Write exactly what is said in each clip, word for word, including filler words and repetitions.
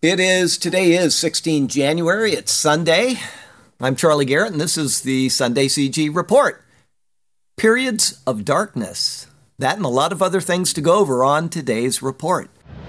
It is, today is the sixteenth of January. It's Sunday. I'm Charlie Garrett, and this is the Sunday C G Report. Periods of darkness. That and a lot of other things to go over on today's report.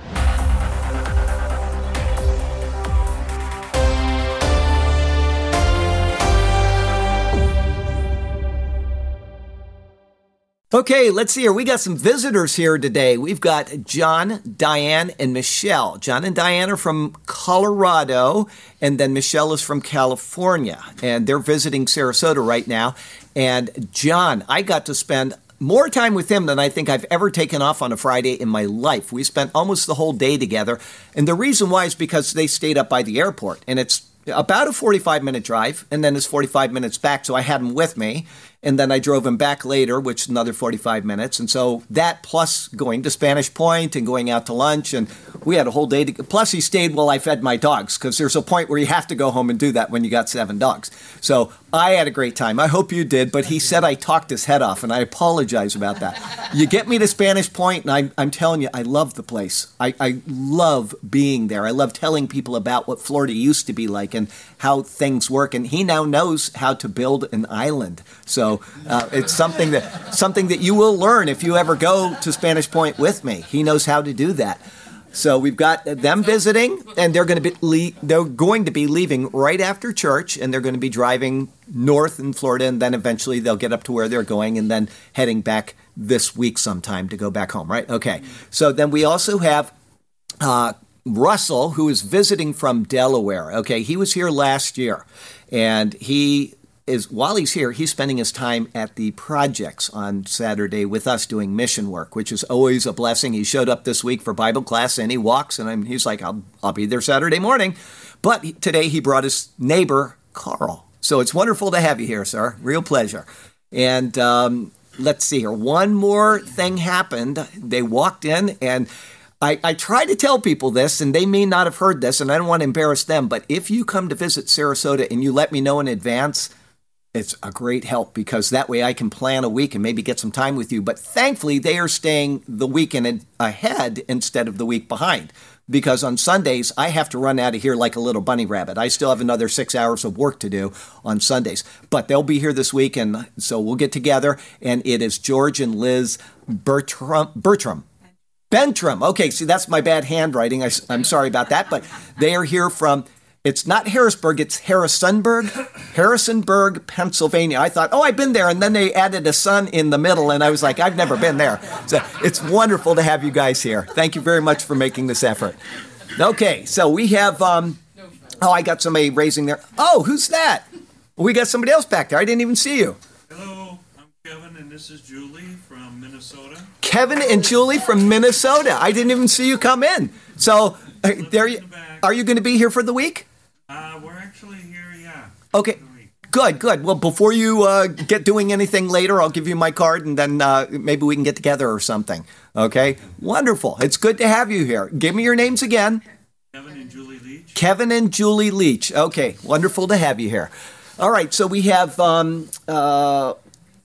Okay, let's see here. We got some visitors here today. We've got John, Diane, and Michelle. John and Diane are from Colorado, and then Michelle is from California. And they're visiting Sarasota right now. And John, I got to spend more time with him than I think I've ever taken off on a Friday in my life. We spent almost the whole day together. And the reason why is because they stayed up by the airport. And it's about a forty-five minute drive, and then it's forty-five minutes back. So I had him with me. And then I drove him back later, which is another forty-five minutes. And so that plus going to Spanish Point and going out to lunch. And we had a whole day. To, plus he stayed while I fed my dogs, because there's a point where you have to go home and do that when you got seven dogs. So I had a great time. I hope you did. But he said I talked his head off, and I apologize about that. You get me to Spanish Point, and I, I'm telling you, I love the place. I, I love being there. I love telling people about what Florida used to be like and how things work. And he now knows how to build an island. So uh, it's something that something that you will learn if you ever go to Spanish Point with me. He knows how to do that. So we've got them visiting, and they're going to be le- they're going to be leaving right after church, and they're going to be driving north in Florida, and then eventually they'll get up to where they're going, and then heading back this week sometime to go back home. Right? Okay. So then we also have Uh, Russell, who is visiting from Delaware. Okay, he was here last year, and he is, while he's here, he's spending his time at the projects on Saturday with us doing mission work, which is always a blessing. He showed up this week for Bible class, and he walks, and I'm, he's like, I'll, I'll be there Saturday morning. But he, today he brought his neighbor, Carl. So it's wonderful to have you here, sir. Real pleasure. And um, let's see here. One more thing happened. They walked in, and I, I try to tell people this, and they may not have heard this, and I don't want to embarrass them, but if you come to visit Sarasota and you let me know in advance, it's a great help, because that way I can plan a week and maybe get some time with you. But thankfully, they are staying the weekend ahead instead of the week behind, because on Sundays, I have to run out of here like a little bunny rabbit. I still have another six hours of work to do on Sundays. But they'll be here this week, and so we'll get together, and it is George and Liz Bertram. Bertram. Bentram. Okay, see, that's my bad handwriting. I, I'm sorry about that, but they are here from, it's not Harrisburg, it's Harrisonburg, Harrisonburg, Pennsylvania. I thought, oh, I've been there, and then they added a son in the middle, and I was like, I've never been there. So it's wonderful to have you guys here. Thank you very much for making this effort. Okay, so we have, um, oh, I got somebody raising their, oh, who's that? We got somebody else back there. I didn't even see you. Hello, I'm Kevin, and this is Julie from Minnesota. Kevin and Julie from Minnesota. I didn't even see you come in. So, uh, there you, are you going to be here for the week? Uh, we're actually here, yeah. Okay, good, good. Well, before you uh, get doing anything later, I'll give you my card, and then uh, maybe we can get together or something. Okay, wonderful. It's good to have you here. Give me your names again. Kevin and Julie Leach. Kevin and Julie Leach. Okay, wonderful to have you here. All right, so we have um, uh,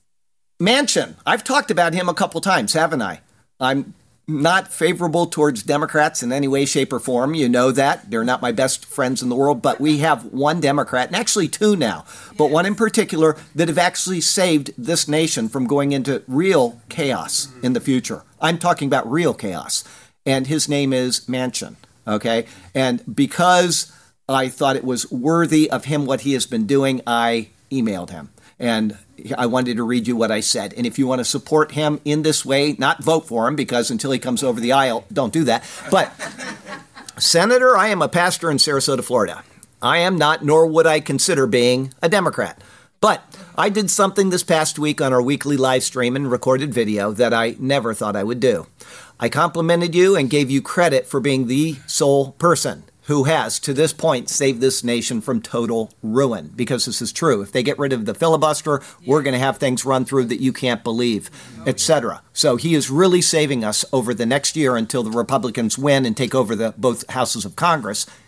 Manchin. I've talked about him a couple times, haven't I? I'm not favorable towards Democrats in any way, shape, or form. You know that. They're not my best friends in the world, but we have one Democrat, and actually two now, but one in particular that have actually saved this nation from going into real chaos in the future. I'm talking about real chaos, and his name is Manchin, okay? And because I thought it was worthy of him what he has been doing, I emailed him. And I wanted to read you what I said. And if you want to support him in this way, not vote for him, because until he comes over the aisle, don't do that. But, Senator, I am a pastor in Sarasota, Florida. I am not, nor would I consider being, a Democrat. But I did something this past week on our weekly live stream and recorded video that I never thought I would do. I complimented you and gave you credit for being the sole person who has, to this point, saved this nation from total ruin. Because this is true. If they get rid of the filibuster, we're going to have things run through that you can't believe, et cetera. So he is really saving us over the next year until the Republicans win and take over the both houses of Congress.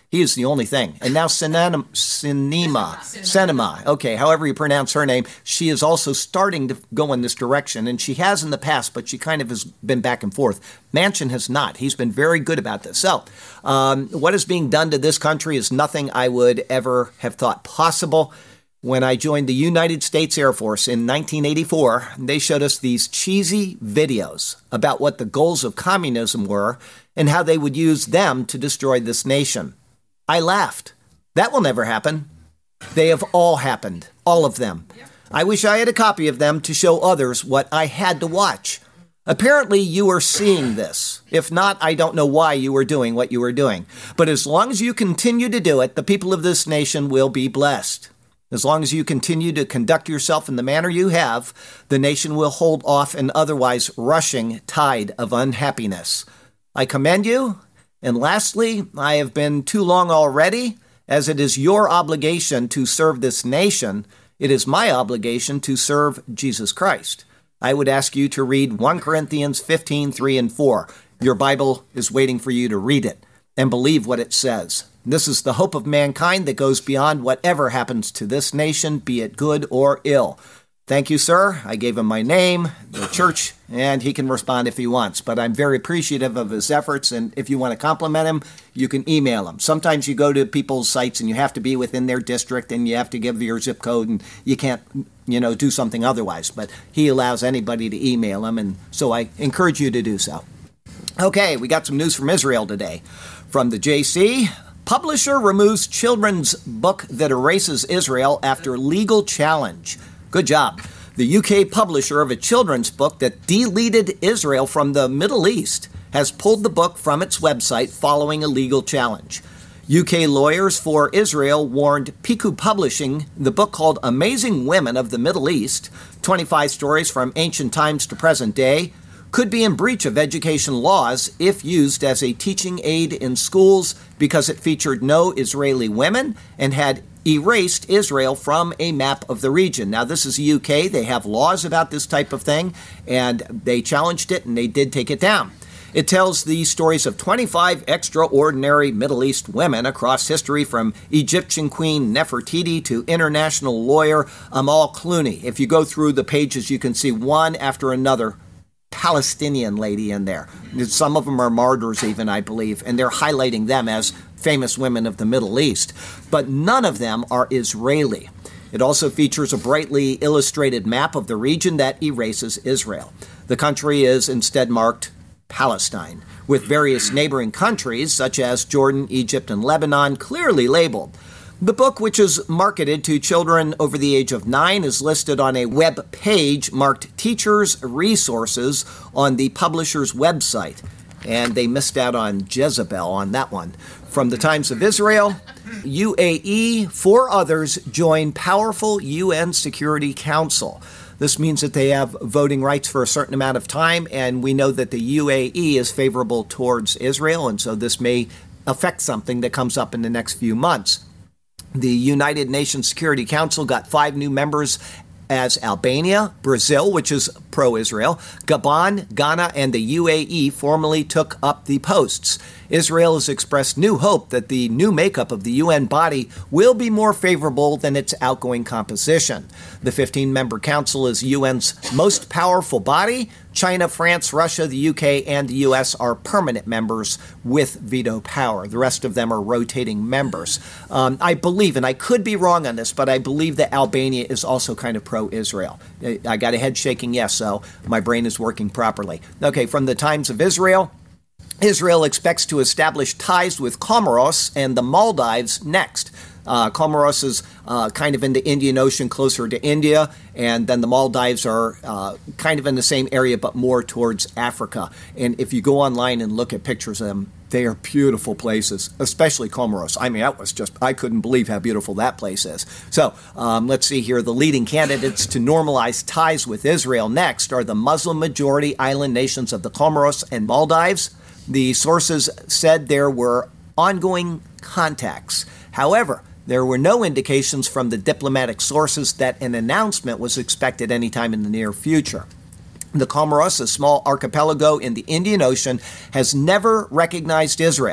He is the only thing. And now Sinema, Sinema, Sinema, okay, however you pronounce her name, she is also starting to go in this direction. And she has in the past, but she kind of has been back and forth. Manchin has not. He's been very good about this. So um, what is being done to this country is nothing I would ever have thought possible. When I joined the United States Air Force in nineteen eighty-four, they showed us these cheesy videos about what the goals of communism were and how they would use them to destroy this nation. I laughed. That will never happen. They have all happened, all of them. I wish I had a copy of them to show others what I had to watch. Apparently, you are seeing this. If not, I don't know why you are doing what you are doing. But as long as you continue to do it, the people of this nation will be blessed. As long as you continue to conduct yourself in the manner you have, the nation will hold off an otherwise rushing tide of unhappiness. I commend you. And lastly, I have been too long already. As it is your obligation to serve this nation, it is my obligation to serve Jesus Christ. I would ask you to read First Corinthians fifteen, three and four. Your Bible is waiting for you to read it and believe what it says. This is the hope of mankind that goes beyond whatever happens to this nation, be it good or ill. Thank you, sir. I gave him my name, the church, and he can respond if he wants. But I'm very appreciative of his efforts, and if you want to compliment him, you can email him. Sometimes you go to people's sites and you have to be within their district and you have to give your zip code and you can't, you know, do something otherwise. But he allows anybody to email him, and so I encourage you to do so. Okay, we got some news from Israel today. From the J C, publisher removes children's book that erases Israel after legal challenge. Good job. The U K publisher of a children's book that deleted Israel from the Middle East has pulled the book from its website following a legal challenge. U K lawyers for Israel warned Piku Publishing the book called Amazing Women of the Middle East, twenty-five stories from ancient times to present day, could be in breach of education laws if used as a teaching aid in schools because it featured no Israeli women and had erased Israel from a map of the region. Now, this is the U K. They have laws about this type of thing, and they challenged it, and they did take it down. It tells the stories of twenty-five extraordinary Middle East women across history, from Egyptian Queen Nefertiti to international lawyer Amal Clooney. If you go through the pages, you can see one after another Palestinian lady in there. Some of them are martyrs even, I believe, and they're highlighting them as famous women of the Middle East. But none of them are Israeli. It also features a brightly illustrated map of the region that erases Israel. The country is instead marked Palestine, with various neighboring countries such as Jordan, Egypt, and Lebanon clearly labeled. The book, which is marketed to children over the age of nine, is listed on a web page marked Teachers Resources on the publisher's website. And they missed out on Jezebel on that one. From the Times of Israel, U A E, four others join powerful U N Security Council. This means that they have voting rights for a certain amount of time, and we know that the U A E is favorable towards Israel, and so this may affect something that comes up in the next few months. The United Nations Security Council got five new members as Albania, Brazil, which is pro-Israel, Gabon, Ghana, and the U A E formally took up the posts. Israel has expressed new hope that the new makeup of the U N body will be more favorable than its outgoing composition. The fifteen-member council is U N's most powerful body. China, France, Russia, the U K, and the U S are permanent members with veto power. The rest of them are rotating members. Um, I believe, and I could be wrong on this, but I believe that Albania is also kind of pro-Israel. I got a head shaking yes, so my brain is working properly. Okay, from the Times of Israel, Israel expects to establish ties with Comoros and the Maldives next. Uh, Comoros is uh, kind of in the Indian Ocean, closer to India, and then the Maldives are uh, kind of in the same area, but more towards Africa. And if you go online and look at pictures of them, they are beautiful places, especially Comoros. I mean, that was just, I couldn't believe how beautiful that place is. So um, let's see here. The leading candidates to normalize ties with Israel next are the Muslim-majority island nations of the Comoros and Maldives. The sources said there were ongoing contacts. However, there were no indications from the diplomatic sources that an announcement was expected anytime in the near future. The Comoros, a small archipelago in the Indian Ocean, has never recognized Israel.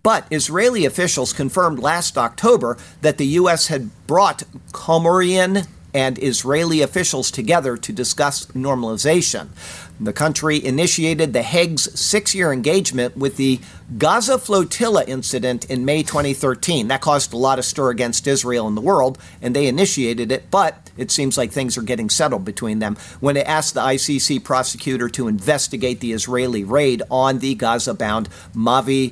But Israeli officials confirmed last October that the U S had brought Comorian and Israeli officials together to discuss normalization. The country initiated the Hague's six-year engagement with the Gaza flotilla incident in May twenty thirteen. That caused a lot of stir against Israel in the world, and they initiated it, but it seems like things are getting settled between them when it asked the I C C prosecutor to investigate the Israeli raid on the Gaza-bound Mavi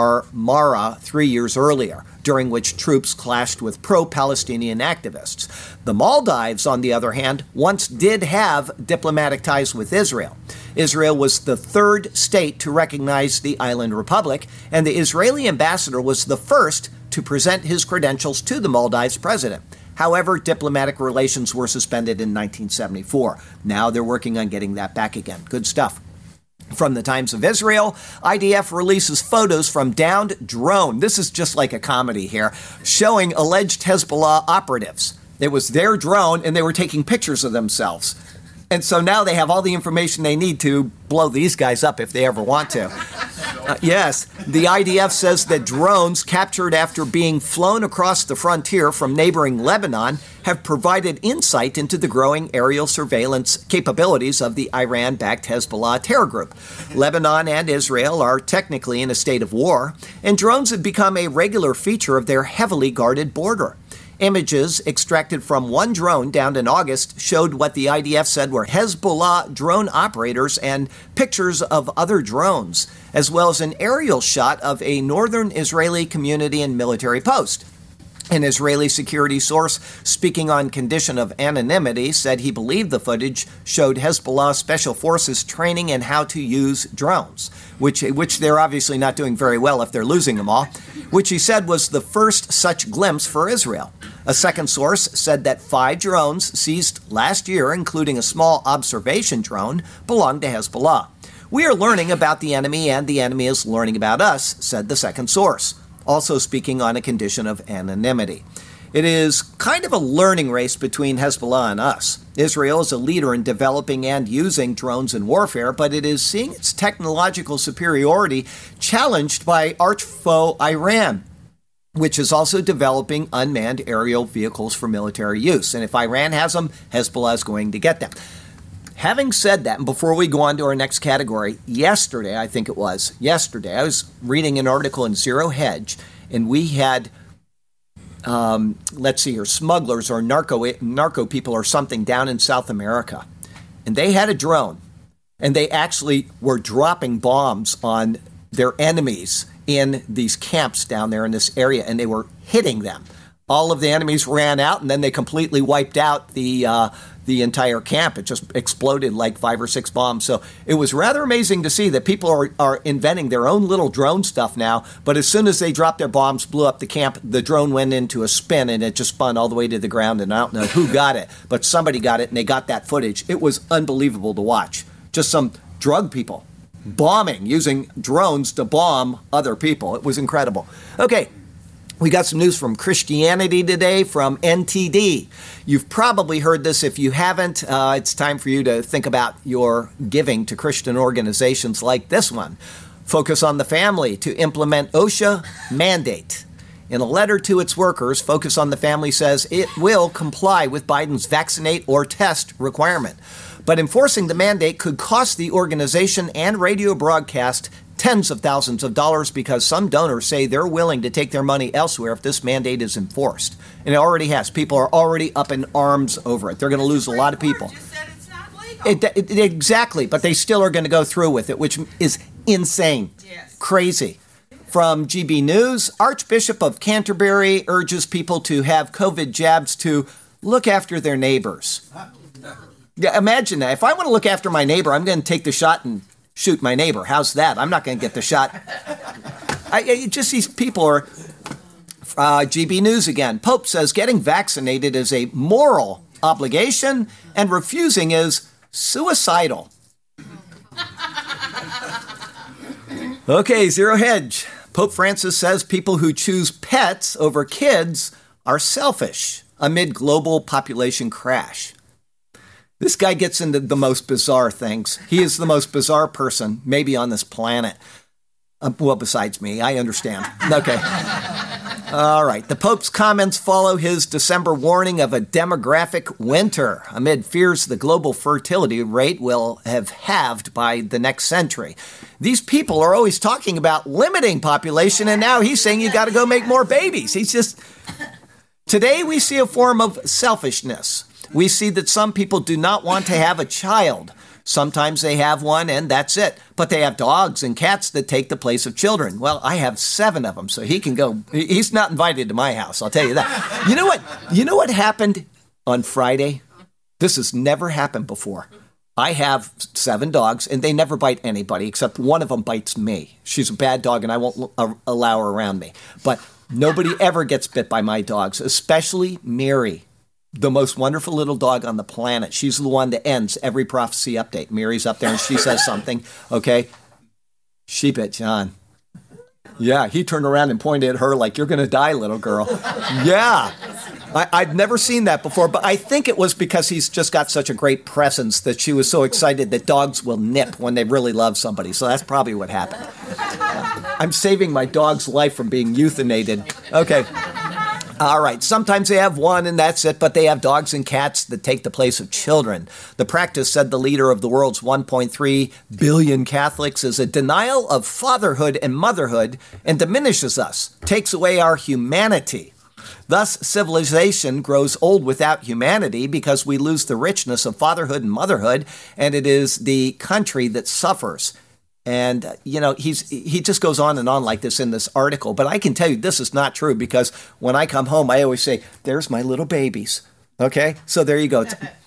Marmara three years earlier, during which troops clashed with pro-Palestinian activists. The Maldives, on the other hand, once did have diplomatic ties with Israel. Israel was the third state to recognize the island republic, and the Israeli ambassador was the first to present his credentials to the Maldives president. However, diplomatic relations were suspended in nineteen seventy-four. Now they're working on getting that back again. Good stuff. From the Times of Israel, I D F releases photos from downed drone. This is just like a comedy here, showing alleged Hezbollah operatives. It was their drone, and they were taking pictures of themselves. And so now they have all the information they need to blow these guys up if they ever want to. Uh, yes, the I D F says that drones captured after being flown across the frontier from neighboring Lebanon have provided insight into the growing aerial surveillance capabilities of the Iran-backed Hezbollah terror group. Lebanon and Israel are technically in a state of war, and drones have become a regular feature of their heavily guarded border. Images extracted from one drone downed in August showed what the I D F said were Hezbollah drone operators and pictures of other drones, as well as an aerial shot of a northern Israeli community and military post. An Israeli security source, speaking on condition of anonymity, said he believed the footage showed Hezbollah special forces training in how to use drones, which which they're obviously not doing very well if they're losing them all, which he said was the first such glimpse for Israel. A second source said that five drones seized last year, including a small observation drone, belonged to Hezbollah. We are learning about the enemy, and the enemy is learning about us, said the second source, also speaking on a condition of anonymity. It is kind of a learning race between Hezbollah and us. Israel is a leader in developing and using drones in warfare, but it is seeing its technological superiority challenged by arch foe Iran, which is also developing unmanned aerial vehicles for military use. And if Iran has them, Hezbollah is going to get them. Having said that, and before we go on to our next category, yesterday, I think it was, yesterday, I was reading an article in Zero Hedge, and we had, um, let's see here, smugglers or narco, narco people or something down in South America. And they had a drone, and they actually were dropping bombs on their enemies in these camps down there in this area, and they were hitting them. All of the enemies ran out, and then they completely wiped out the uh, the entire camp. It just exploded like five or six bombs. So it was rather amazing to see that people are, are inventing their own little drone stuff now. But as soon as they dropped their bombs, blew up the camp, the drone went into a spin, and it just spun all the way to the ground. And I don't know who got it, but somebody got it, and they got that footage. It was unbelievable to watch. Just some drug people bombing, using drones to bomb other people. It was incredible. Okay. We got some news from Christianity Today from N T D. You've probably heard this. If you haven't, uh, it's time for you to think about your giving to Christian organizations like this one. Focus on the Family to implement OSHA mandate. In a letter to its workers, Focus on the Family says it will comply with Biden's vaccinate or test requirement. But enforcing the mandate could cost the organization and radio broadcast tens of thousands of dollars because some donors say they're willing to take their money elsewhere if this mandate is enforced. And it already has. People are already up in arms over it. They're going to lose a lot of people. It, it, it, exactly, but they still are going to go through with it, which is insane. Yes. Crazy. From G B News, Archbishop of Canterbury urges people to have COVID jabs to look after their neighbors. Yeah, imagine that. If I want to look after my neighbor, I'm going to take the shot and shoot my neighbor. How's that? I'm not going to get the shot. I, I just these people are. Uh, G B News again. Pope says getting vaccinated is a moral obligation and refusing is suicidal. Okay, Zero Hedge. Pope Francis says people who choose pets over kids are selfish amid global population crash. This guy gets into the most bizarre things. He is the most bizarre person, maybe on this planet. Uh, well, besides me, I understand. Okay. All right. The Pope's comments follow his December warning of a demographic winter amid fears the global fertility rate will have halved by the next century. These people are always talking about limiting population, and now he's saying you got to go make more babies. He's just... Today, we see a form of selfishness. We see that some people do not want to have a child. Sometimes they have one and that's it. But they have dogs and cats that take the place of children. Well, I have seven of them, so he can go. He's not invited to my house, I'll tell you that. You know what? You know what happened on Friday? This has never happened before. I have seven dogs, and they never bite anybody, except one of them bites me. She's a bad dog, and I won't l- allow her around me. But nobody ever gets bit by my dogs, especially Mary. The most wonderful little dog on the planet. She's the one that ends every prophecy update. Mary's up there and she says something, okay? She bit John. Yeah, he turned around and pointed at her like, you're going to die, little girl. Yeah, I, I'd never seen that before, but I think it was because he's just got such a great presence that she was so excited that dogs will nip when they really love somebody. So that's probably what happened. I'm saving my dog's life from being euthanated. Okay. All right, sometimes they have one and that's it, but they have dogs and cats that take the place of children. The practice, said the leader of the world's one point three billion Catholics, is a denial of fatherhood and motherhood and diminishes us, takes away our humanity. Thus, civilization grows old without humanity because we lose the richness of fatherhood and motherhood, and it is the country that suffers. And, uh, you know, he's he just goes on and on like this in this article. But I can tell you this is not true because when I come home, I always say, there's my little babies. Okay, so there you go.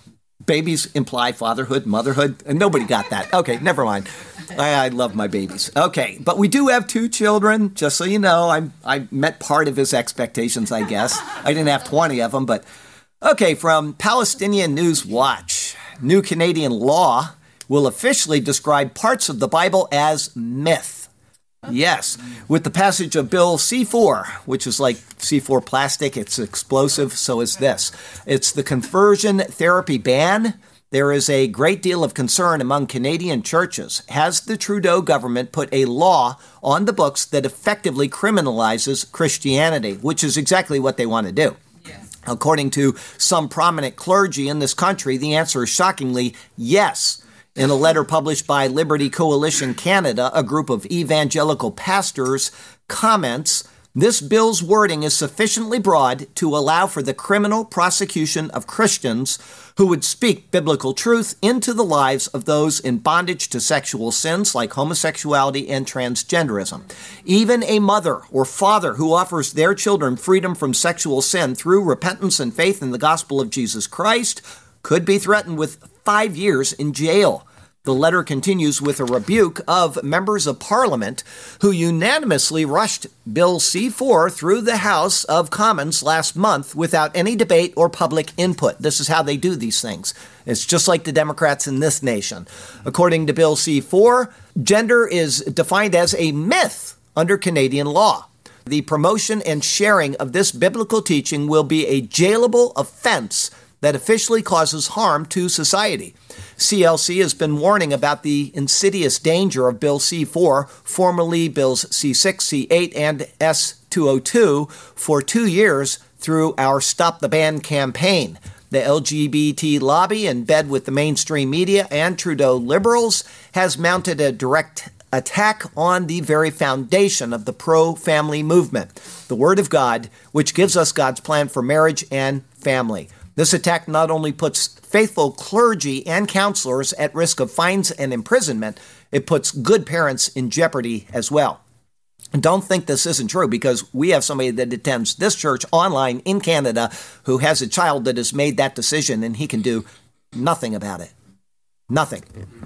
Babies imply fatherhood, motherhood, and nobody got that. Okay, never mind. I, I love my babies. Okay, but we do have two children, just so you know. I I met part of his expectations, I guess. I didn't have twenty of them, but... Okay, from Palestinian News Watch, new Canadian law will officially describe parts of the Bible as myth. Yes, with the passage of Bill C four, which is like C four plastic, it's explosive, so is this. It's the conversion therapy ban. There is a great deal of concern among Canadian churches. Has the Trudeau government put a law on the books that effectively criminalizes Christianity, which is exactly what they want to do? Yes. According to some prominent clergy in this country, the answer is shockingly yes. In a letter published by Liberty Coalition Canada, a group of evangelical pastors comments, this bill's wording is sufficiently broad to allow for the criminal prosecution of Christians who would speak biblical truth into the lives of those in bondage to sexual sins like homosexuality and transgenderism. Even a mother or father who offers their children freedom from sexual sin through repentance and faith in the gospel of Jesus Christ could be threatened with five years in jail. The letter continues with a rebuke of members of Parliament who unanimously rushed Bill C four through the House of Commons last month without any debate or public input. This is how they do these things. It's just like the Democrats in this nation. According to Bill C four, gender is defined as a myth under Canadian law. The promotion and sharing of this biblical teaching will be a jailable offense that officially causes harm to society. C L C has been warning about the insidious danger of Bill C four, formerly Bills C six, C eight, and S two oh two, for two years through our Stop the Ban campaign. The L G B T lobby, in bed with the mainstream media and Trudeau Liberals, has mounted a direct attack on the very foundation of the pro-family movement, the Word of God, which gives us God's plan for marriage and family. This attack not only puts faithful clergy and counselors at risk of fines and imprisonment, it puts good parents in jeopardy as well. And don't think this isn't true, because we have somebody that attends this church online in Canada who has a child that has made that decision, and he can do nothing about it. Nothing.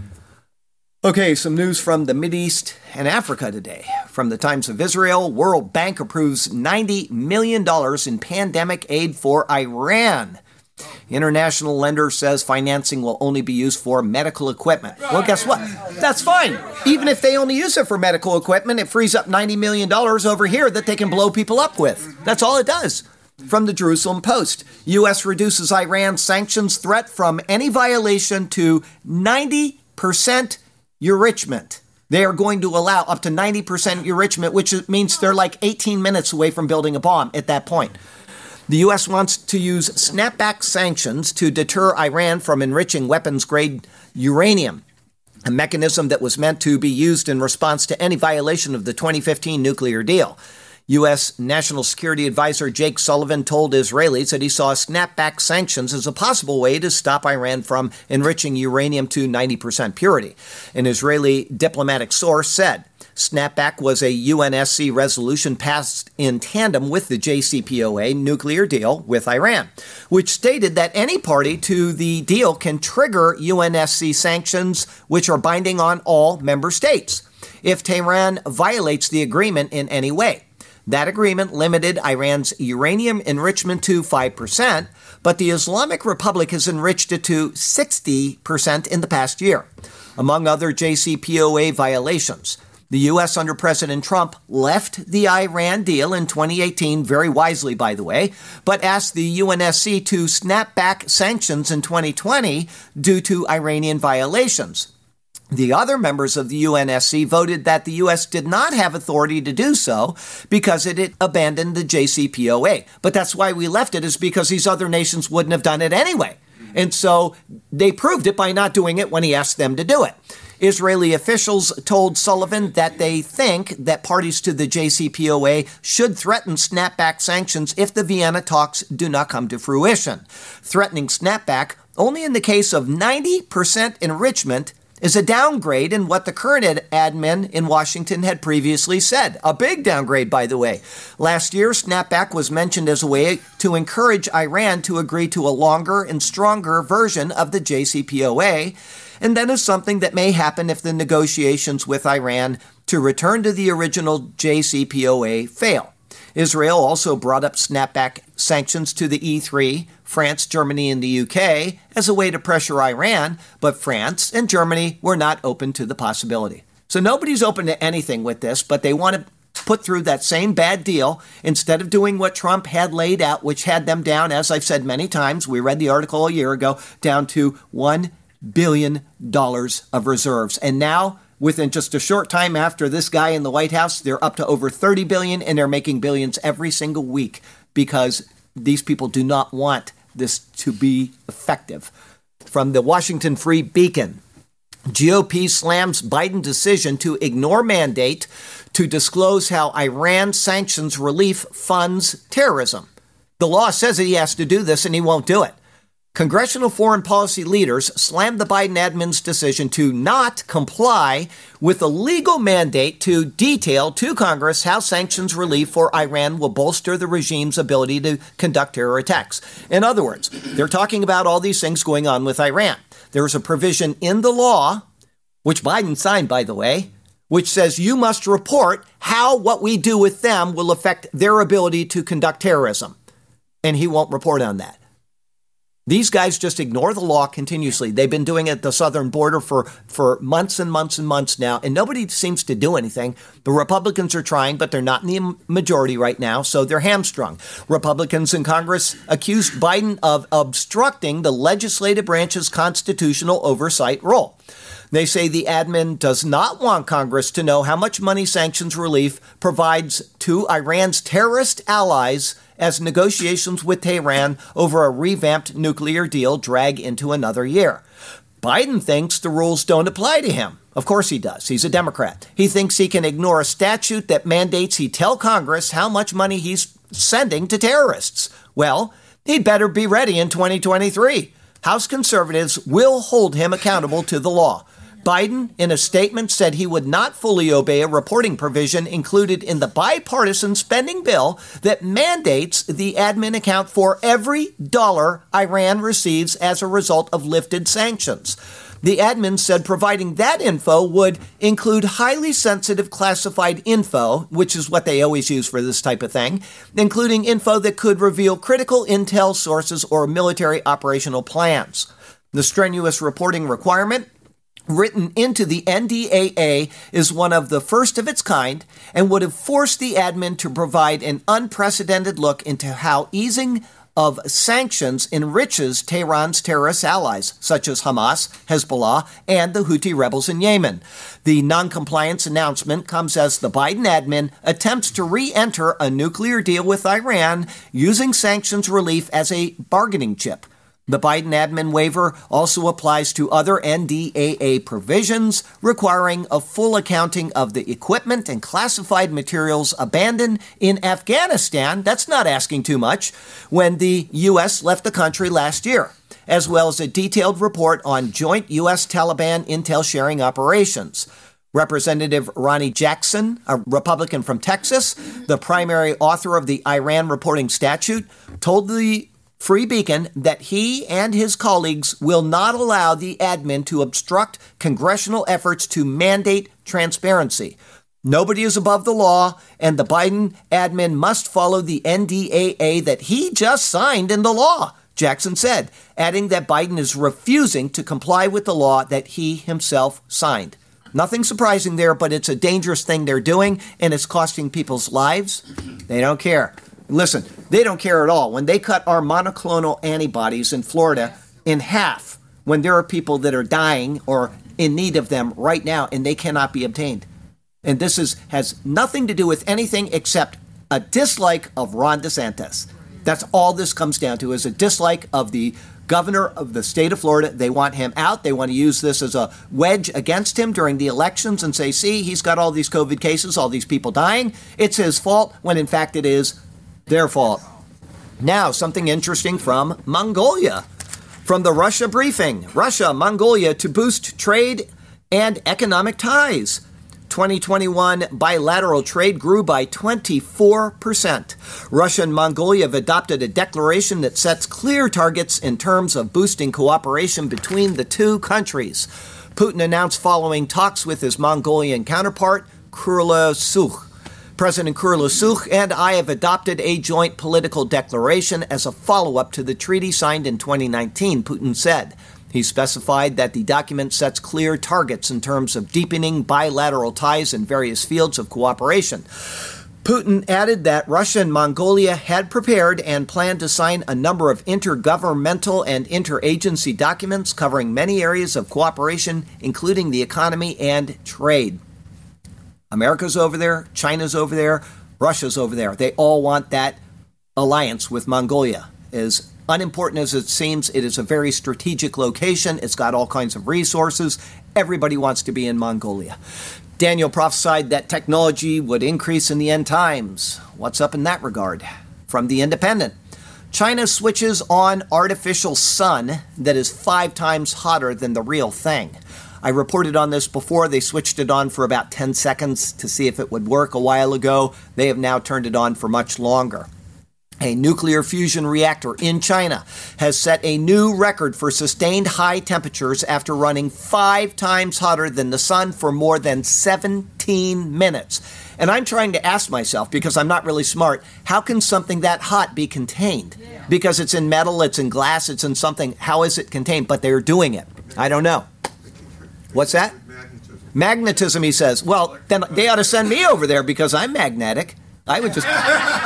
Okay, some news from the Mideast and Africa today. From the Times of Israel, World Bank approves ninety million dollars in pandemic aid for Iran. International lender says financing will only be used for medical equipment. Well, guess what? That's fine. Even if they only use it for medical equipment, it frees up ninety million dollars over here that they can blow people up with. That's all it does. From the Jerusalem Post, U S reduces Iran's sanctions threat from any violation to ninety percent enrichment. They are going to allow up to ninety percent enrichment, which means they're like eighteen minutes away from building a bomb at that point. The U S wants to use snapback sanctions to deter Iran from enriching weapons-grade uranium, a mechanism that was meant to be used in response to any violation of the twenty fifteen nuclear deal. U S. National Security Advisor Jake Sullivan told Israelis that he saw snapback sanctions as a possible way to stop Iran from enriching uranium to ninety percent purity. An Israeli diplomatic source said snapback was a U N S C resolution passed in tandem with the J C P O A nuclear deal with Iran, which stated that any party to the deal can trigger U N S C sanctions, which are binding on all member states, if Tehran violates the agreement in any way. That agreement limited Iran's uranium enrichment to five percent, but the Islamic Republic has enriched it to sixty percent in the past year. Among other J C P O A violations, the U S under President Trump left the Iran deal in twenty eighteen, very wisely, by the way, but asked the U N S C to snap back sanctions in twenty twenty due to Iranian violations. The other members of the U N S C voted that the U S did not have authority to do so because it had abandoned the J C P O A. But that's why we left it, is because these other nations wouldn't have done it anyway. And so they proved it by not doing it when he asked them to do it. Israeli officials told Sullivan that they think that parties to the J C P O A should threaten snapback sanctions if the Vienna talks do not come to fruition. Threatening snapback only in the case of ninety percent enrichment is a downgrade in what the current admin in Washington had previously said. A big downgrade, by the way. Last year, snapback was mentioned as a way to encourage Iran to agree to a longer and stronger version of the J C P O A, and then is something that may happen if the negotiations with Iran to return to the original J C P O A fail. Israel also brought up snapback sanctions to the E three, France, Germany, and the U K, as a way to pressure Iran, but France and Germany were not open to the possibility. So nobody's open to anything with this, but they want to put through that same bad deal instead of doing what Trump had laid out, which had them down, as I've said many times, we read the article a year ago, down to one billion dollars of reserves. And now, within just a short time after this guy in the White House, they're up to over thirty billion dollars, and they're making billions every single week because these people do not want this to be effective. From the Washington Free Beacon, G O P slams Biden decision to ignore mandate to disclose how Iran sanctions relief funds terrorism. The law says that he has to do this, and he won't do it. Congressional foreign policy leaders slammed the Biden admin's decision to not comply with a legal mandate to detail to Congress how sanctions relief for Iran will bolster the regime's ability to conduct terror attacks. In other words, they're talking about all these things going on with Iran. There's a provision in the law, which Biden signed, by the way, which says you must report how what we do with them will affect their ability to conduct terrorism. And he won't report on that. These guys just ignore the law continuously. They've been doing it at the southern border for, for months and months and months now, and nobody seems to do anything. The Republicans are trying, but they're not in the majority right now, so they're hamstrung. Republicans in Congress accused Biden of obstructing the legislative branch's constitutional oversight role. They say the admin does not want Congress to know how much money sanctions relief provides to Iran's terrorist allies as negotiations with Tehran over a revamped nuclear deal drag into another year. Biden thinks the rules don't apply to him. Of course he does. He's a Democrat. He thinks he can ignore a statute that mandates he tell Congress how much money he's sending to terrorists. Well, he'd better be ready in twenty twenty-three. House conservatives will hold him accountable to the law. Biden, in a statement, said he would not fully obey a reporting provision included in the bipartisan spending bill that mandates the admin account for every dollar Iran receives as a result of lifted sanctions. The admin said providing that info would include highly sensitive classified info, which is what they always use for this type of thing, including info that could reveal critical intel sources or military operational plans. The strenuous reporting requirement written into the N D A A is one of the first of its kind and would have forced the admin to provide an unprecedented look into how easing of sanctions enriches Tehran's terrorist allies, such as Hamas, Hezbollah, and the Houthi rebels in Yemen. The noncompliance announcement comes as the Biden admin attempts to re-enter a nuclear deal with Iran using sanctions relief as a bargaining chip. The Biden admin waiver also applies to other N D A A provisions, requiring a full accounting of the equipment and classified materials abandoned in Afghanistan. That's not asking too much, when the U S left the country last year, as well as a detailed report on joint U S Taliban intel sharing operations. Representative Ronnie Jackson, a Republican from Texas, the primary author of the Iran reporting statute, told the Free Beacon that he and his colleagues will not allow the admin to obstruct congressional efforts to mandate transparency. Nobody is above the law, and the Biden admin must follow the N D A A that he just signed into law, Jackson said, adding that Biden is refusing to comply with the law that he himself signed. Nothing surprising there, but it's a dangerous thing they're doing, and it's costing people's lives. They don't care. Listen, they don't care at all. When they cut our monoclonal antibodies in Florida in half, when there are people that are dying or in need of them right now and they cannot be obtained. And this is has nothing to do with anything except a dislike of Ron DeSantis. That's all this comes down to, is a dislike of the governor of the state of Florida. They want him out. They want to use this as a wedge against him during the elections and say, see, he's got all these COVID cases, all these people dying. It's his fault, when in fact it is their fault. Now, something interesting from Mongolia. From the Russia briefing, Russia, Mongolia to boost trade and economic ties. twenty twenty-one bilateral trade grew by twenty-four percent. Russia and Mongolia have adopted a declaration that sets clear targets in terms of boosting cooperation between the two countries. Putin announced following talks with his Mongolian counterpart, Kurla Sukh. President Kurla Sukh and I have adopted a joint political declaration as a follow-up to the treaty signed in twenty nineteen, Putin said. He specified that the document sets clear targets in terms of deepening bilateral ties in various fields of cooperation. Putin added that Russia and Mongolia had prepared and planned to sign a number of intergovernmental and interagency documents covering many areas of cooperation, including the economy and trade. America's over there, China's over there, Russia's over there. They all want that alliance with Mongolia. As unimportant as it seems, it is a very strategic location. It's got all kinds of resources. Everybody wants to be in Mongolia. Daniel prophesied that technology would increase in the end times. What's up in that regard? From The Independent. China switches on artificial sun that is five times hotter than the real thing. I reported on this before. They switched it on for about ten seconds to see if it would work a while ago. They have now turned it on for much longer. A nuclear fusion reactor in China has set a new record for sustained high temperatures after running five times hotter than the sun for more than seventeen minutes. And I'm trying to ask myself, because I'm not really smart, how can something that hot be contained? Yeah. Because it's in metal, it's in glass, it's in something. How is it contained? But they're doing it. I don't know. What's that? Magnetism. Magnetism, he says. Well, then they ought to send me over there because I'm magnetic. I would just...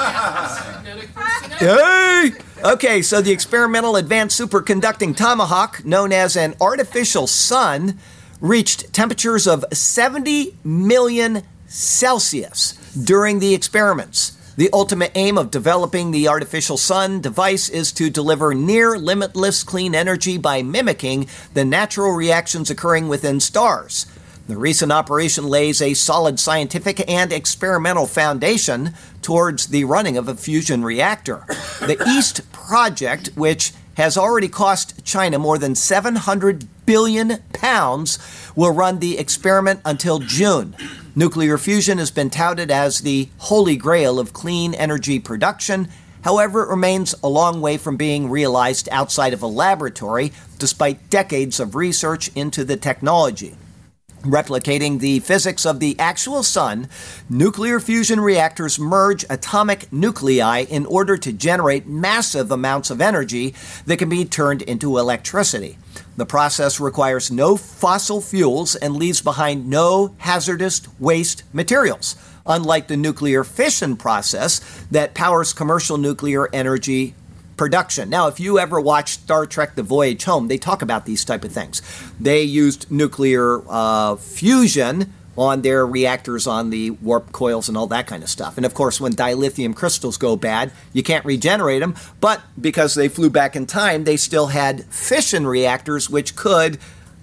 Hey! Okay, so the experimental advanced superconducting tomahawk, known as an artificial sun, reached temperatures of seventy million Celsius during the experiments. The ultimate aim of developing the artificial sun device is to deliver near limitless clean energy by mimicking the natural reactions occurring within stars. The recent operation lays a solid scientific and experimental foundation towards the running of a fusion reactor. The EAST project, which has already cost China more than seven hundred billion pounds, will run the experiment until June. Nuclear fusion has been touted as the holy grail of clean energy production. However, it remains a long way from being realized outside of a laboratory, despite decades of research into the technology. Replicating the physics of the actual sun, nuclear fusion reactors merge atomic nuclei in order to generate massive amounts of energy that can be turned into electricity. The process requires no fossil fuels and leaves behind no hazardous waste materials, unlike the nuclear fission process that powers commercial nuclear energy production. Now, if you ever watch Star Trek The Voyage Home, they talk about these type of things. They used nuclear uh, fusion on their reactors on the warp coils and all that kind of stuff. And of course, when dilithium crystals go bad, you can't regenerate them. But because they flew back in time, they still had fission reactors, which could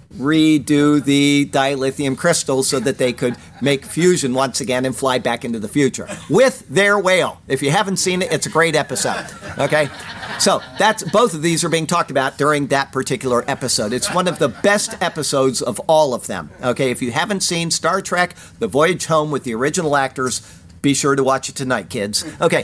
redo the dilithium crystals so that they could make fusion once again and fly back into the future with their whale. If you haven't seen it, it's a great episode. Okay? So that's both of these are being talked about during that particular episode. It's one of the best episodes of all of them. Okay? If you haven't seen Star Trek, The Voyage Home with the original actors, be sure to watch it tonight, kids. Okay.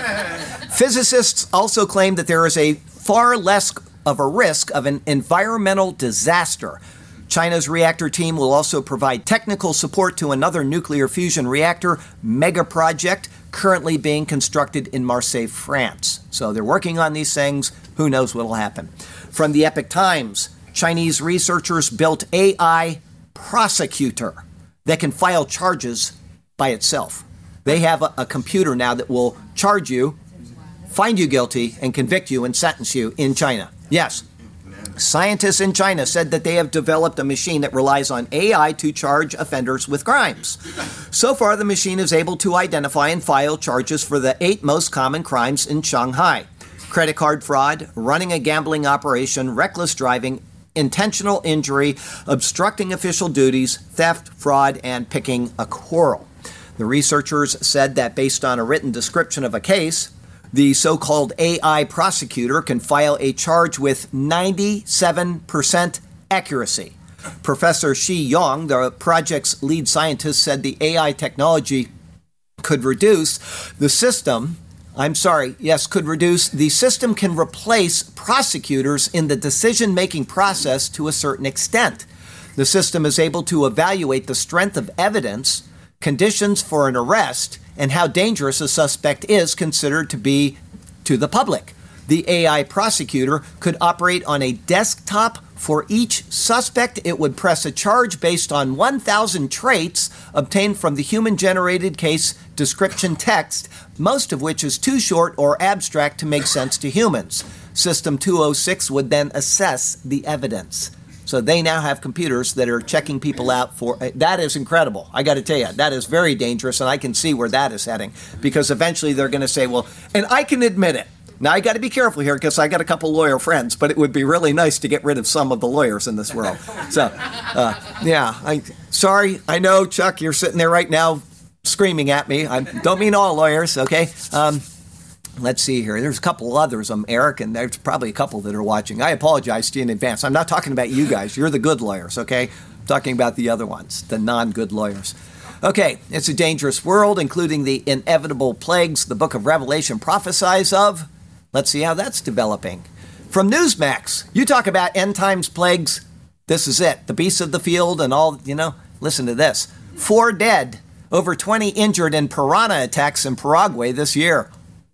Physicists also claim that there is a far less of a risk of an environmental disaster. China's reactor team will also provide technical support to another nuclear fusion reactor mega project currently being constructed in Marseille, France. So they're working on these things. Who knows what will happen? From the Epoch Times, Chinese researchers built A I prosecutor that can file charges by itself. They have a, a computer now that will charge you, find you guilty, and convict you and sentence you in China. Yes. Scientists in China said that they have developed a machine that relies on A I to charge offenders with crimes. So far, the machine is able to identify and file charges for the eight most common crimes in Shanghai: credit card fraud, running a gambling operation, reckless driving, intentional injury, obstructing official duties, theft, fraud, and picking a quarrel. The researchers said that based on a written description of a case, the so-called A I prosecutor can file a charge with ninety-seven percent accuracy. Professor Shi Yong, the project's lead scientist, said the A I technology could reduce the system, I'm sorry, yes, could reduce, the system can replace prosecutors in the decision-making process to a certain extent. The system is able to evaluate the strength of evidence, conditions for an arrest, and how dangerous a suspect is considered to be to the public. The A I prosecutor could operate on a desktop for each suspect. It would press a charge based on one thousand traits obtained from the human-generated case description text, most of which is too short or abstract to make sense to humans. System two oh six would then assess the evidence. So they now have computers that are checking people out for, uh, that is incredible. I got to tell you, that is very dangerous, and I can see where that is heading, because eventually they're going to say, well, and I can admit it. Now, I got to be careful here because I got a couple lawyer friends, but it would be really nice to get rid of some of the lawyers in this world. So, uh, yeah, I sorry. I know, Chuck, you're sitting there right now screaming at me. I don't mean all lawyers, okay? Um, Let's see here. There's a couple others. I'm Eric, and there's probably a couple that are watching. I apologize to you in advance. I'm not talking about you guys. You're the good lawyers, okay? I'm talking about the other ones, the non-good lawyers. Okay, it's a dangerous world, including the inevitable plagues the book of Revelation prophesies of. Let's see how that's developing. From Newsmax, you talk about end times plagues. This is it. The beasts of the field and all, you know, listen to this. Four dead, over twenty injured in piranha attacks in Paraguay this year.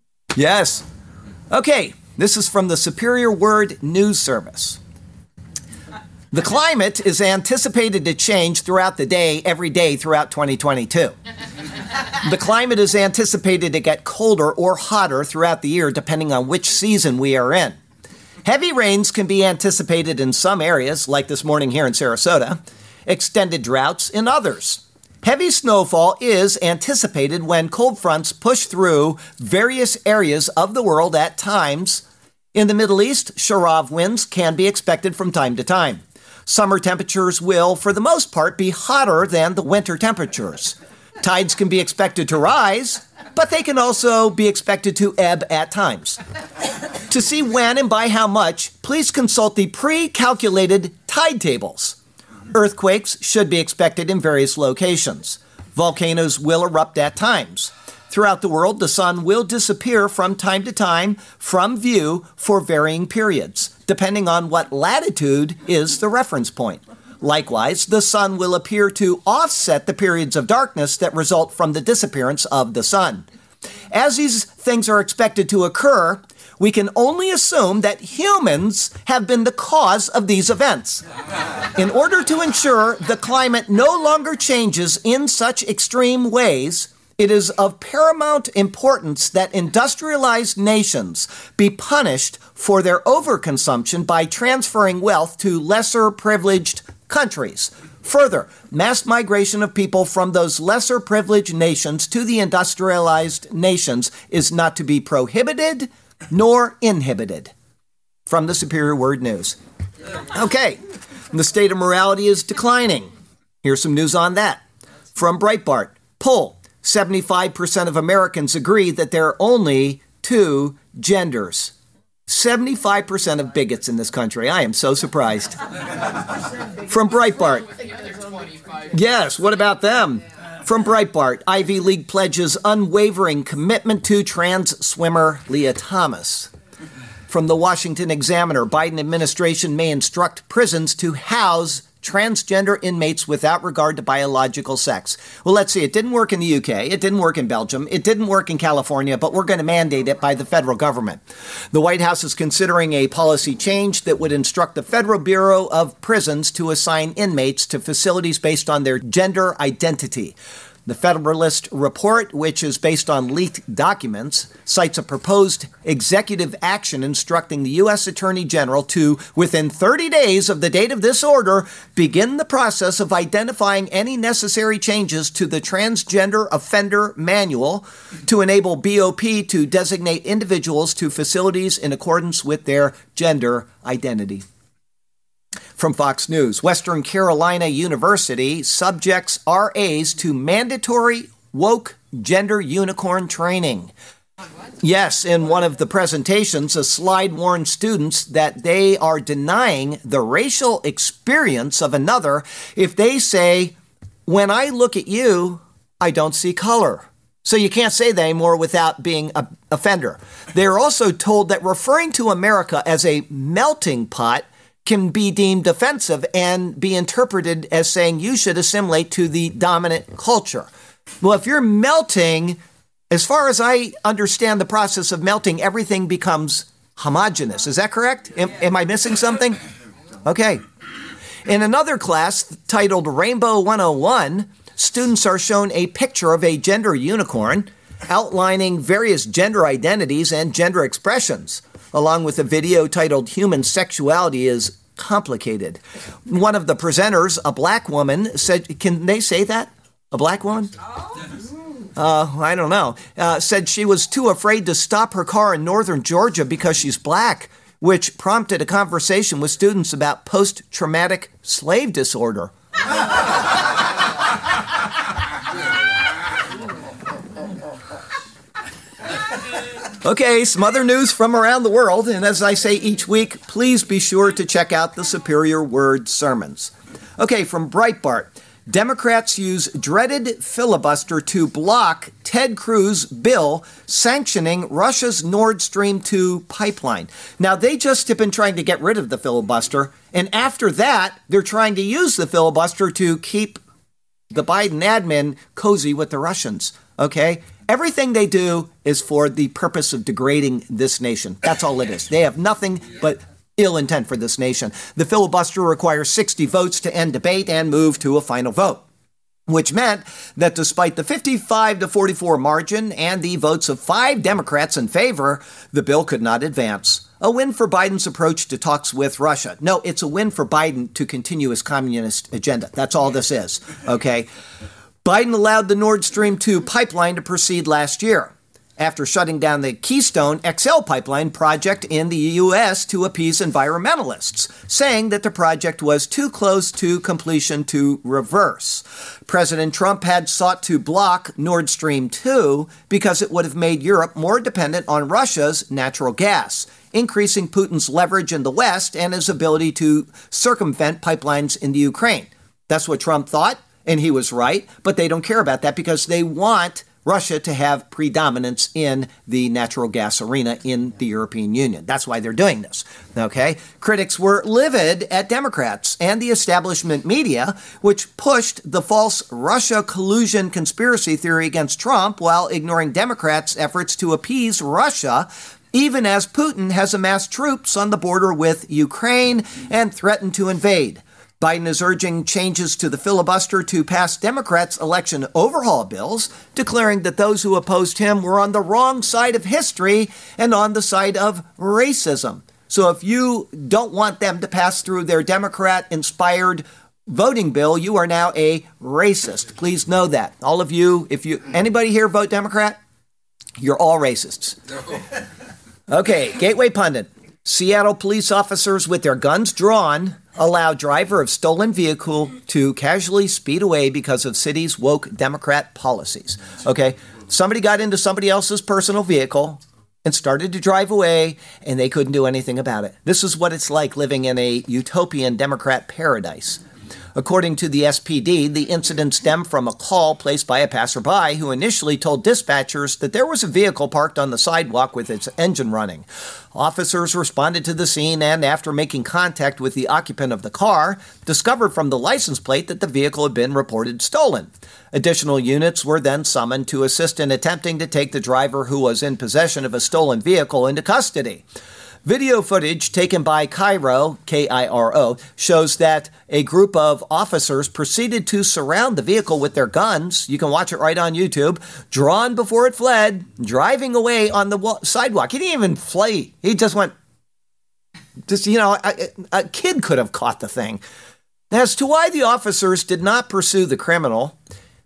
Yes. Okay, this is from the Superior Word News Service. The climate is anticipated to change throughout the day, every day throughout twenty twenty-two. The climate is anticipated to get colder or hotter throughout the year, depending on which season we are in. Heavy rains can be anticipated in some areas, like this morning here in Sarasota, extended droughts in others. Heavy snowfall is anticipated when cold fronts push through various areas of the world at times. In the Middle East, Sharav winds can be expected from time to time. Summer temperatures will, for the most part, be hotter than the winter temperatures. Tides can be expected to rise, but they can also be expected to ebb at times. To see when and by how much, please consult the pre-calculated tide tables. Earthquakes should be expected in various locations. Volcanoes will erupt at times. Throughout the world, the sun will disappear from time to time from view for varying periods, depending on what latitude is the reference point. Likewise, the sun will appear to offset the periods of darkness that result from the disappearance of the sun. As these things are expected to occur, we can only assume that humans have been the cause of these events. In order to ensure the climate no longer changes in such extreme ways, It is of paramount importance that industrialized nations be punished for their overconsumption by transferring wealth to lesser privileged countries. Further, mass migration of people from those lesser privileged nations to the industrialized nations is not to be prohibited nor inhibited. From the Superior Word News. Okay, the state of morality is declining. Here's some news on that. From Breitbart, poll, seventy-five percent of Americans agree that there are only two genders. seventy-five percent of bigots in this country. I am so surprised. From Breitbart. Yes, what about them? From Breitbart, Ivy League pledges unwavering commitment to trans swimmer Leah Thomas. From the Washington Examiner, Biden administration may instruct prisons to house transgender inmates without regard to biological sex. Well, let's see. It didn't work in the U K. It didn't work in Belgium. It didn't work in California, but we're going to mandate it by the federal government. The White House is considering a policy change that would instruct the Federal Bureau of Prisons to assign inmates to facilities based on their gender identity. The Federalist report, which is based on leaked documents, cites a proposed executive action instructing the U S Attorney General to, within thirty days of the date of this order, begin the process of identifying any necessary changes to the Transgender Offender Manual to enable B O P to designate individuals to facilities in accordance with their gender identity. From Fox News, Western Carolina University subjects R As to mandatory woke gender unicorn training. Yes, in one of the presentations, a slide warned students that they are denying the racial experience of another if they say, "When I look at you, I don't see color." So you can't say that anymore without being an offender. They're also told that referring to America as a melting pot can be deemed offensive and be interpreted as saying you should assimilate to the dominant culture. Well, if you're melting, as far as I understand the process of melting, everything becomes homogeneous. Is that correct? Am, am I missing something? Okay. In another class titled Rainbow one oh one, students are shown a picture of a gender unicorn outlining various gender identities and gender expressions, along with a video titled Human Sexuality is Complicated. One of the presenters, a black woman, said, can they say that? A black woman? Uh, I don't know. Uh, said she was too afraid to stop her car in northern Georgia because she's black, which prompted a conversation with students about post-traumatic slave disorder. Okay, some other news from around the world, and as I say each week, please be sure to check out the Superior Word sermons. Okay, from Breitbart, Democrats use dreaded filibuster to block Ted Cruz bill sanctioning Russia's Nord Stream two pipeline. Now, they just have been trying to get rid of the filibuster, and after that, they're trying to use the filibuster to keep the Biden admin cozy with the Russians, okay? Everything they do is for the purpose of degrading this nation. That's all it is. They have nothing but ill intent for this nation. The filibuster requires sixty votes to end debate and move to a final vote, which meant that despite the fifty-five to forty-four margin and the votes of five Democrats in favor, the bill could not advance. A win for Biden's approach to talks with Russia. No, it's a win for Biden to continue his communist agenda. That's all this is, okay? Biden allowed the Nord Stream two pipeline to proceed last year after shutting down the Keystone X L pipeline project in the U S to appease environmentalists, saying that the project was too close to completion to reverse. President Trump had sought to block Nord Stream two because it would have made Europe more dependent on Russia's natural gas, increasing Putin's leverage in the West and his ability to circumvent pipelines in the Ukraine. That's what Trump thought. And he was right, but they don't care about that because they want Russia to have predominance in the natural gas arena in the European Union. That's why they're doing this, okay? Critics were livid at Democrats and the establishment media, which pushed the false Russia collusion conspiracy theory against Trump while ignoring Democrats' efforts to appease Russia, even as Putin has amassed troops on the border with Ukraine and threatened to invade. Biden is urging changes to the filibuster to pass Democrats' election overhaul bills, declaring that those who opposed him were on the wrong side of history and on the side of racism. So if you don't want them to pass through their Democrat-inspired voting bill, you are now a racist. Please know that. All of you, if you, anybody here vote Democrat? You're all racists. Okay, Gateway Pundit. Seattle police officers with their guns drawn allow driver of stolen vehicle to casually speed away because of city's woke Democrat policies. Okay, somebody got into somebody else's personal vehicle and started to drive away, and they couldn't do anything about it. This is what it's like living in a utopian Democrat paradise. According to the S P D, the incident stemmed from a call placed by a passerby who initially told dispatchers that there was a vehicle parked on the sidewalk with its engine running. Officers responded to the scene and, after making contact with the occupant of the car, discovered from the license plate that the vehicle had been reported stolen. Additional units were then summoned to assist in attempting to take the driver who was in possession of a stolen vehicle into custody. Video footage taken by Kiro, K I R O, shows that a group of officers proceeded to surround the vehicle with their guns. You can watch it right on YouTube. Drawn before it fled, driving away on the wa- sidewalk. He didn't even flee. He just went, just, you know, a, a kid could have caught the thing. As to why the officers did not pursue the criminal,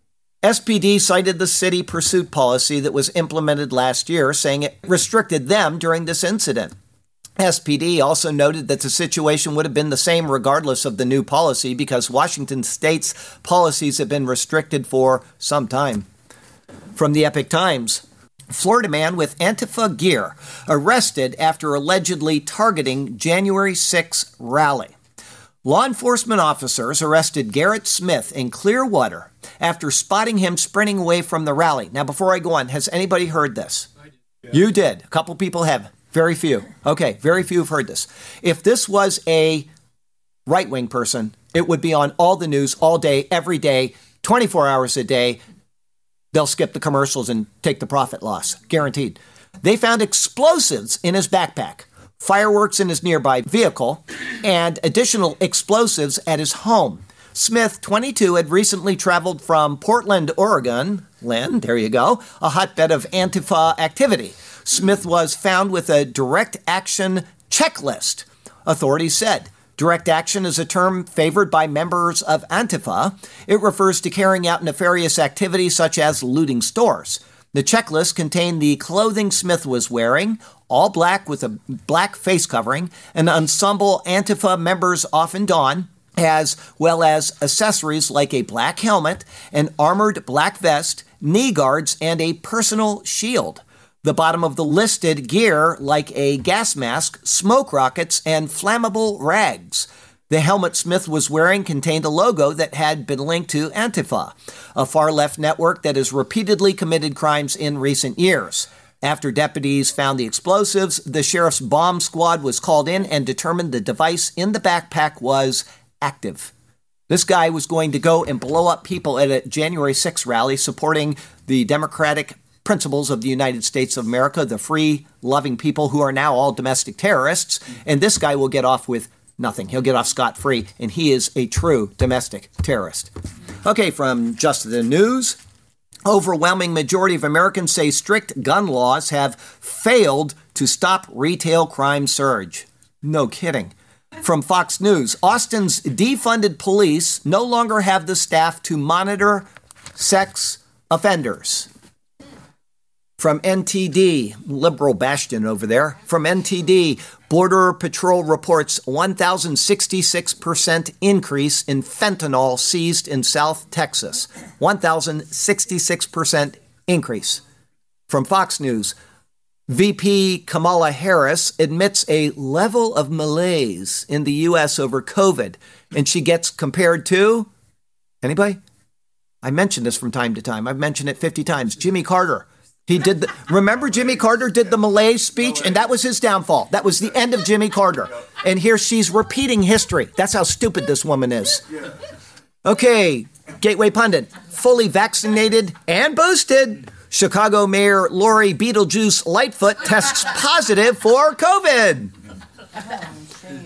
S P D cited the city pursuit policy that was implemented last year, saying it restricted them during this incident. S P D also noted that the situation would have been the same regardless of the new policy because Washington state's policies have been restricted for some time. From the Epic Times, Florida man with Antifa gear arrested after allegedly targeting January sixth rally. Law enforcement officers arrested Garrett Smith in Clearwater after spotting him sprinting away from the rally. Now, before I go on, has anybody heard this? Yeah. You did. A couple people have. Very few. Okay, very few have heard this. If this was a right-wing person, it would be on all the news all day, every day, twenty-four hours a day. They'll skip the commercials and take the profit loss. Guaranteed. They found explosives in his backpack, fireworks in his nearby vehicle, and additional explosives at his home. Smith, twenty-two, had recently traveled from Portland, Oregon, Lynn, there you go, a hotbed of Antifa activity. Smith was found with a direct action checklist, authorities said. Direct action is a term favored by members of Antifa. It refers to carrying out nefarious activities such as looting stores. The checklist contained the clothing Smith was wearing, all black with a black face covering, an ensemble Antifa members often don, as well as accessories like a black helmet, an armored black vest, knee guards, and a personal shield. The bottom of the listed gear like a gas mask, smoke rockets, and flammable rags. The helmet Smith was wearing contained a logo that had been linked to Antifa, a far-left network that has repeatedly committed crimes in recent years. After deputies found the explosives, the sheriff's bomb squad was called in and determined the device in the backpack was active. This guy was going to go and blow up people at a January sixth rally supporting the Democratic principles of the United States of America, the free, loving people who are now all domestic terrorists. And this guy will get off with nothing. He'll get off scot-free, and he is a true domestic terrorist. Okay, from Just the News. Overwhelming majority of Americans say strict gun laws have failed to stop retail crime surge. No kidding. From Fox News, Austin's defunded police no longer have the staff to monitor sex offenders. From N T D, liberal bastion over there. From N T D, Border Patrol reports one thousand sixty-six percent increase in fentanyl seized in South Texas. one thousand sixty-six percent increase. From Fox News, V P Kamala Harris admits a level of malaise in the U S over COVID, and she gets compared to, anybody? I mention this from time to time. I've mentioned it fifty times. Jimmy Carter. He did the, remember Jimmy Carter did the malaise speech, and that was his downfall. That was the end of Jimmy Carter. And here she's repeating history. That's how stupid this woman is. Okay, Gateway Pundit, fully vaccinated and boosted. Chicago Mayor Lori Beetlejuice Lightfoot tests positive for COVID.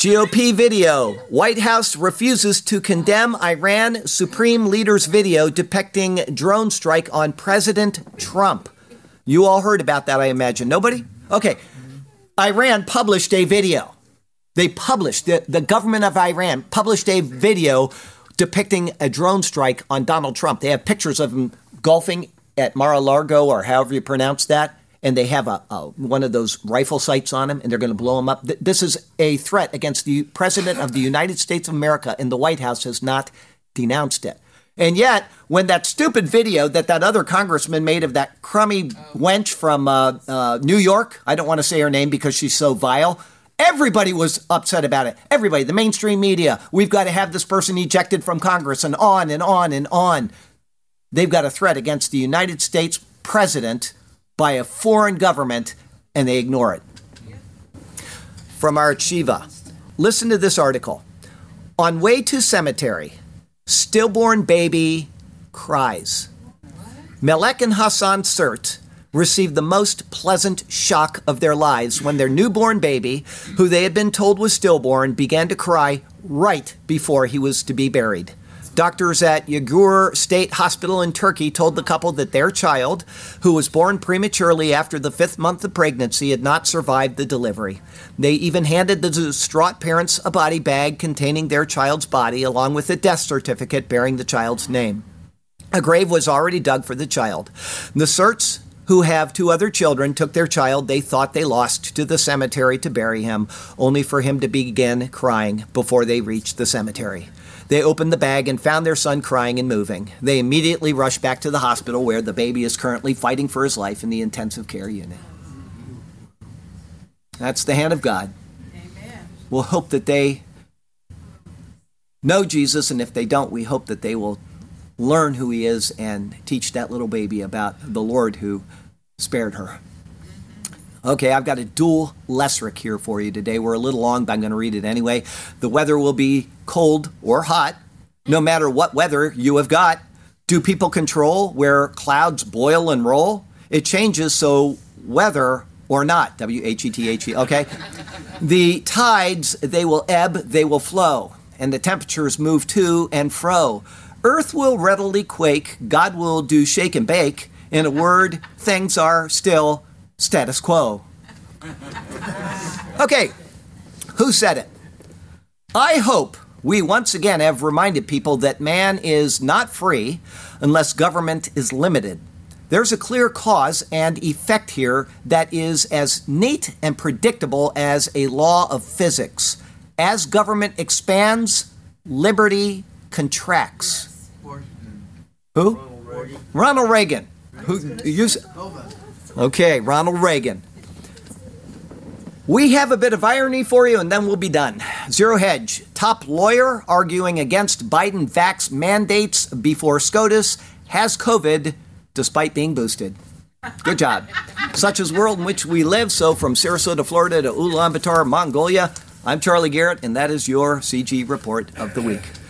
G O P video. White House refuses to condemn Iran Supreme Leader's video depicting drone strike on President Trump. You all heard about that, I imagine. Nobody? Okay. Iran published a video. They published, the, the government of Iran published a video depicting a drone strike on Donald Trump. They have pictures of him golfing at Mar-a-Lago, or however you pronounce that. And they have a, a one of those rifle sights on him, and they're going to blow him up. This is a threat against the President of the United States of America, and the White House has not denounced it. And yet, when that stupid video that that other congressman made of that crummy wench from uh, uh, New York, I don't want to say her name because she's so vile, everybody was upset about it. Everybody, the mainstream media, we've got to have this person ejected from Congress, and on and on and on. They've got a threat against the United States president by a foreign government, and they ignore it. From our Chiva. Listen to this article. On way to cemetery, stillborn baby cries. Melek and Hassan Sert received the most pleasant shock of their lives when their newborn baby, who they had been told was stillborn, began to cry right before he was to be buried. Doctors at Yegur State Hospital in Turkey told the couple that their child, who was born prematurely after the fifth month of pregnancy, had not survived the delivery. They even handed the distraught parents a body bag containing their child's body, along with a death certificate bearing the child's name. A grave was already dug for the child. The Serts, who have two other children, took their child they thought they lost to the cemetery to bury him, only for him to begin crying before they reached the cemetery. They opened the bag and found their son crying and moving. They immediately rushed back to the hospital where the baby is currently fighting for his life in the intensive care unit. That's the hand of God. Amen. We'll hope that they know Jesus, and if they don't, we hope that they will learn who he is and teach that little baby about the Lord who spared her. Okay, I've got a dual lesric here for you today. We're a little long, but I'm going to read it anyway. The weather will be cold or hot, no matter what weather you have got. Do people control where clouds boil and roll? It changes, so whether or not, W H E T H E, okay? The tides, they will ebb, they will flow, and the temperatures move to and fro. Earth will readily quake, God will do shake and bake. In a word, things are still status quo. Okay, who said it? I hope we once again have reminded people that man is not free unless government is limited. There's a clear cause and effect here that is as neat and predictable as a law of physics. As government expands, liberty contracts. Who? Ronald Reagan. Ronald Reagan. Who? You, okay, Ronald Reagan. We have a bit of irony for you, and then we'll be done. Zero Hedge, top lawyer arguing against Biden vax mandates before SCOTUS has COVID despite being boosted. Good job. Such is the world in which we live. So from Sarasota, Florida to Ulaanbaatar, Mongolia, I'm Charlie Garrett, and that is your C G Report of the Week.